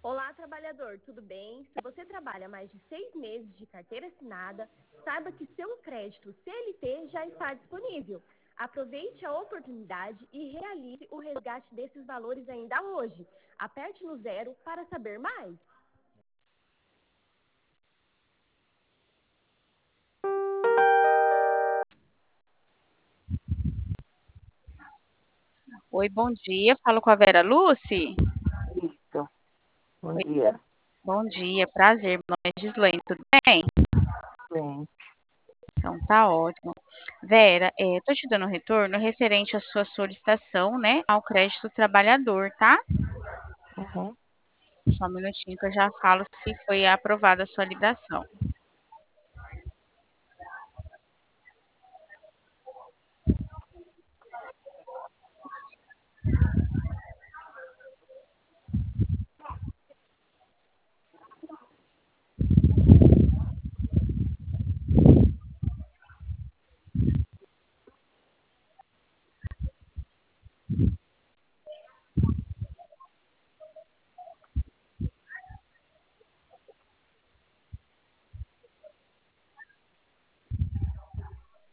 Olá, trabalhador, tudo bem? Se você trabalha mais de 6 meses de carteira assinada, saiba que seu crédito CLT já está disponível. Aproveite a oportunidade e realize o resgate desses valores ainda hoje. Aperte no zero para saber mais. Oi, bom dia. Falo com a Vera Lucy. Isso. Bom Oi, dia. bom dia, prazer. Meu nome é Gislaine, tudo bem? Bem, Então tá ótimo. Vera, tô te dando um retorno referente à sua solicitação, né, ao crédito trabalhador, tá? uhum. Só um minutinho que eu já falo se foi aprovada a sua ligação.